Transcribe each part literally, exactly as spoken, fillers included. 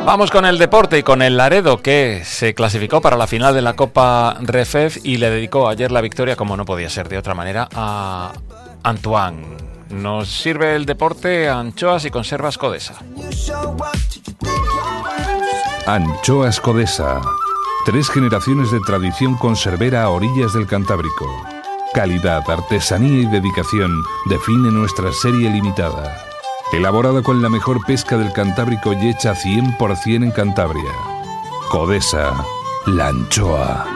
Vamos con el deporte y con el Laredo, que se clasificó para la final de la Copa Refef y le dedicó ayer la victoria, como no podía ser de otra manera, a Antoine. Nos sirve el deporte anchoas y conservas Codesa. Anchoas Codesa. Tres generaciones de tradición conservera a orillas del Cantábrico. Calidad, artesanía y dedicación define nuestra serie limitada. Elaborada con la mejor pesca del Cantábrico y hecha cien por ciento en Cantabria. Codesa, la anchoa.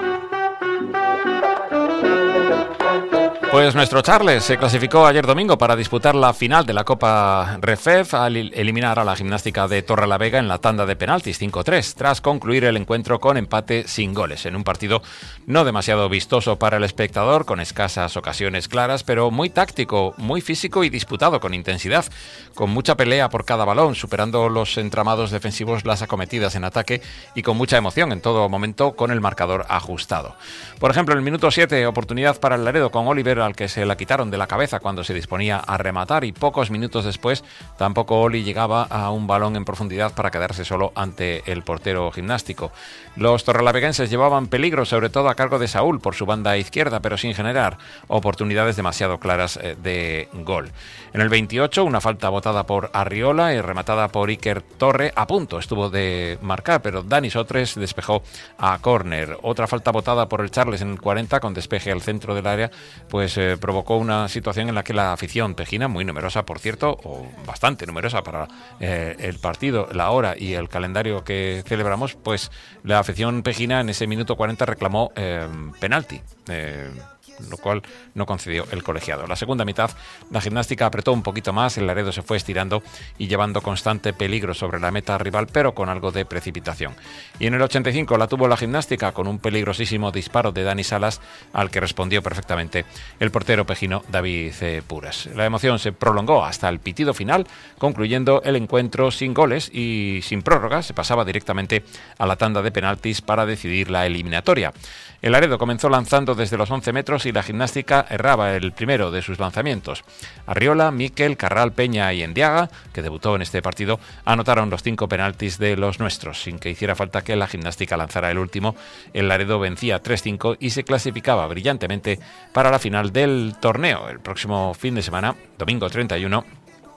Pues nuestro Charles se clasificó ayer domingo para disputar la final de la Copa Refef al eliminar a la Gimnástica de Torrelavega en la tanda de penaltis cinco tres, tras concluir el encuentro con empate sin goles, en un partido no demasiado vistoso para el espectador, con escasas ocasiones claras, pero muy táctico, muy físico y disputado con intensidad, con mucha pelea por cada balón, superando los entramados defensivos, las acometidas en ataque y con mucha emoción en todo momento, con el marcador ajustado. Por ejemplo, en el minuto siete, oportunidad para el Laredo con Oliver, al que se la quitaron de la cabeza cuando se disponía a rematar, y pocos minutos después tampoco Oli llegaba a un balón en profundidad para quedarse solo ante el portero gimnástico. Los torrelaveguenses llevaban peligro, sobre todo a cargo de Saúl por su banda izquierda, pero sin generar oportunidades demasiado claras de gol. En el veintiocho, una falta botada por Arriola y rematada por Iker Torre, a punto estuvo de marcar, pero Dani Sotres despejó a córner. Otra falta botada por el Charles en el cuarenta, con despeje al centro del área, pues eh, provocó una situación en la que la afición pejina, muy numerosa por cierto, o bastante numerosa para eh, el partido, la hora y el calendario que celebramos, pues la afición pejina en ese minuto cuarenta reclamó eh, penalti, eh, lo cual no concedió el colegiado. La segunda mitad, la Gimnástica apretó un poquito más, el Laredo se fue estirando y llevando constante peligro sobre la meta rival, pero con algo de precipitación. Y en el ochenta y cinco la tuvo la Gimnástica, con un peligrosísimo disparo de Dani Salas, al que respondió perfectamente el portero pejino David eh, Puras. La emoción se prolongó hasta el pitido final, concluyendo el encuentro sin goles y sin prórroga. Se pasaba directamente a la tanda de penaltis para decidir la eliminatoria. El Laredo comenzó lanzando desde los once metros y la Gimnástica erraba el primero de sus lanzamientos. Arriola, Miquel, Carral, Peña y Endiaga, que debutó en este partido, anotaron los cinco penaltis de los nuestros, sin que hiciera falta que la Gimnástica lanzara el último. El Laredo vencía tres cinco y se clasificaba brillantemente para la final del torneo el próximo fin de semana, domingo treinta y uno,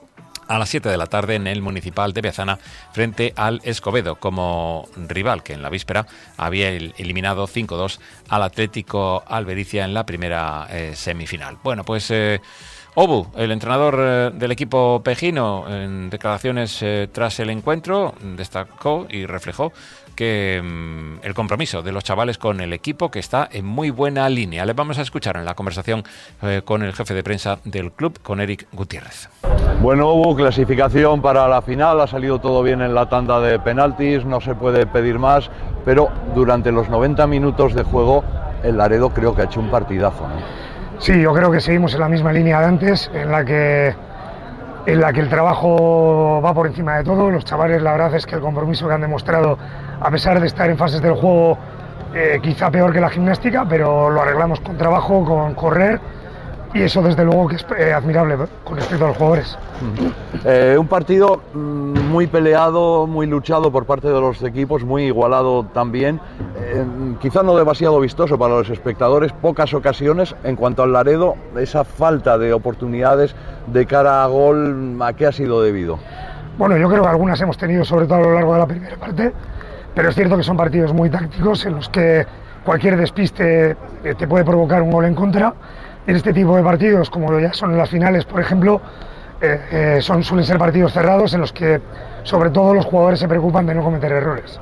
a las siete de la tarde en el Municipal de Beazana, frente al Escobedo, como rival que en la víspera había eliminado cinco dos al Atlético Albericia en la primera eh, semifinal. Bueno, pues eh, Obu, el entrenador eh, del equipo pejino, en declaraciones eh, tras el encuentro, destacó y reflejó que mmm, el compromiso de los chavales con el equipo, que está en muy buena línea. Le vamos a escuchar en la conversación eh, con el jefe de prensa del club, con Eric Gutiérrez. Bueno, hubo clasificación para la final, ha salido todo bien en la tanda de penaltis, no se puede pedir más, pero durante los noventa minutos de juego el Laredo creo que ha hecho un partidazo, ¿no? Sí, yo creo que seguimos en la misma línea de antes, en la que en la que el trabajo va por encima de todo. Los chavales, la verdad es que el compromiso que han demostrado, a pesar de estar en fases del juego eh, quizá peor que la Gimnástica, pero lo arreglamos con trabajo, con correr, y eso desde luego que es eh, admirable con respecto a los jugadores. Eh, un partido mmm, muy peleado, muy luchado por parte de los equipos, muy igualado también, eh, quizá no demasiado vistoso para los espectadores, pocas ocasiones. En cuanto al Laredo, esa falta de oportunidades de cara a gol, ¿a qué ha sido debido? Bueno, yo creo que algunas hemos tenido, sobre todo a lo largo de la primera parte, pero es cierto que son partidos muy tácticos en los que cualquier despiste te puede provocar un gol en contra. En este tipo de partidos, como ya son en las finales, por ejemplo, eh, eh, son, suelen ser partidos cerrados en los que, sobre todo, los jugadores se preocupan de no cometer errores.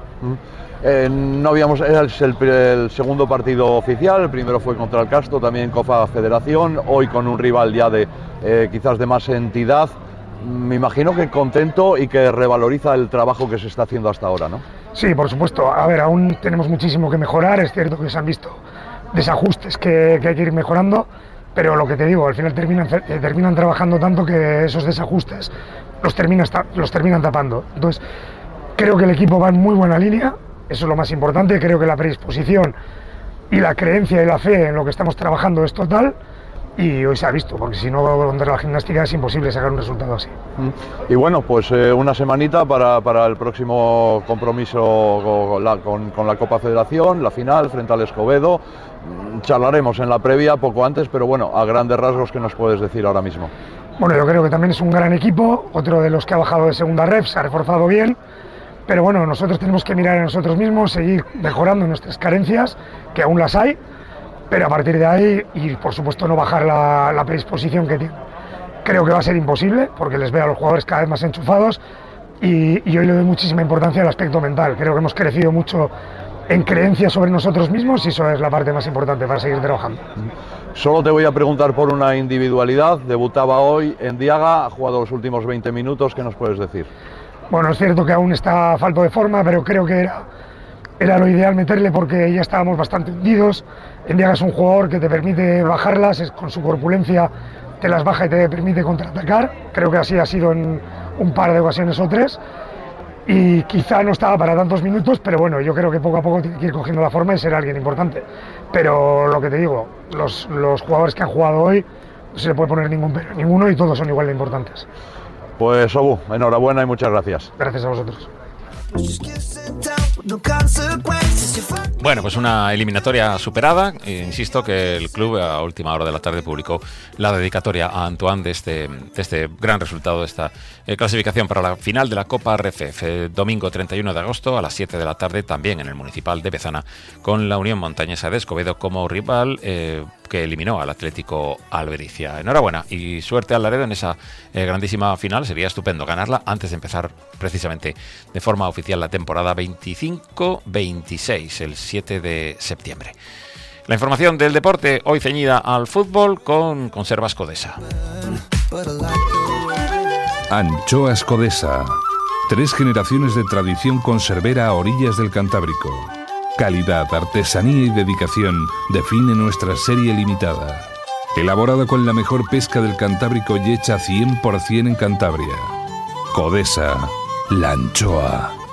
Eh, no habíamos, es el, el segundo partido oficial, el primero fue contra el Castro, también Copa Federación, hoy con un rival ya de eh, quizás de más entidad. Me imagino que contento y que revaloriza el trabajo que se está haciendo hasta ahora, ¿no? Sí, por supuesto. A ver, aún tenemos muchísimo que mejorar, es cierto que se han visto desajustes que, que hay que ir mejorando, pero lo que te digo, al final terminan, terminan trabajando tanto que esos desajustes los, termina, los terminan tapando. Entonces, creo que el equipo va en muy buena línea, eso es lo más importante. Creo que la predisposición y la creencia y la fe en lo que estamos trabajando es total, y hoy se ha visto, porque si no contra la Gimnástica es imposible sacar un resultado así. Y bueno, pues eh, una semanita para, para el próximo compromiso con la, con, con la Copa Federación, la final frente al Escobedo. Charlaremos en la previa poco antes, pero bueno, a grandes rasgos, ¿qué nos puedes decir ahora mismo? Bueno, yo creo que también es un gran equipo, otro de los que ha bajado de segunda ref, se ha reforzado bien, pero bueno, nosotros tenemos que mirar a nosotros mismos, seguir mejorando nuestras carencias, que aún las hay, pero a partir de ahí, y por supuesto no bajar la, la predisposición que tienen. Creo que va a ser imposible, porque les veo a los jugadores cada vez más enchufados, y, y hoy le doy muchísima importancia al aspecto mental. Creo que hemos crecido mucho en creencia sobre nosotros mismos y eso es la parte más importante para seguir trabajando. Solo te voy a preguntar por una individualidad. Debutaba hoy en Diaga, ha jugado los últimos veinte minutos, ¿qué nos puedes decir? Bueno, es cierto que aún está falto de forma, pero creo que era, era lo ideal meterle porque ya estábamos bastante hundidos. En Diaga es un jugador que te permite bajarlas, es, con su corpulencia te las baja y te permite contraatacar. Creo que así ha sido en un par de ocasiones o tres. Y quizá no estaba para tantos minutos, pero bueno, yo creo que poco a poco tiene que ir cogiendo la forma y ser alguien importante. Pero lo que te digo, los, los jugadores que han jugado hoy no se le puede poner ningún pero, ninguno, y todos son igual de importantes. Pues Obu, enhorabuena y muchas gracias. Gracias a vosotros. Bueno, pues una eliminatoria superada. Eh, insisto que el club a última hora de la tarde publicó la dedicatoria a Antoine de este, de este gran resultado, de esta eh, clasificación para la final de la Copa R F F. Eh, domingo treinta y uno de agosto a las siete de la tarde, también en el Municipal de Bezana, con la Unión Montañesa de Escobedo como rival, eh, que eliminó al Atlético Albericia. Enhorabuena y suerte al Laredo en esa eh, grandísima final. Sería estupendo ganarla antes de empezar precisamente de forma oficial la temporada veinticinco veintiséis, el siete de septiembre. La información del deporte hoy ceñida al fútbol con Conservas Codesa. Anchoas Codesa. Tres generaciones de tradición conservera a orillas del Cantábrico. Calidad, artesanía y dedicación define nuestra serie limitada. Elaborada con la mejor pesca del Cantábrico y hecha cien por ciento en Cantabria. Codesa, la anchoa.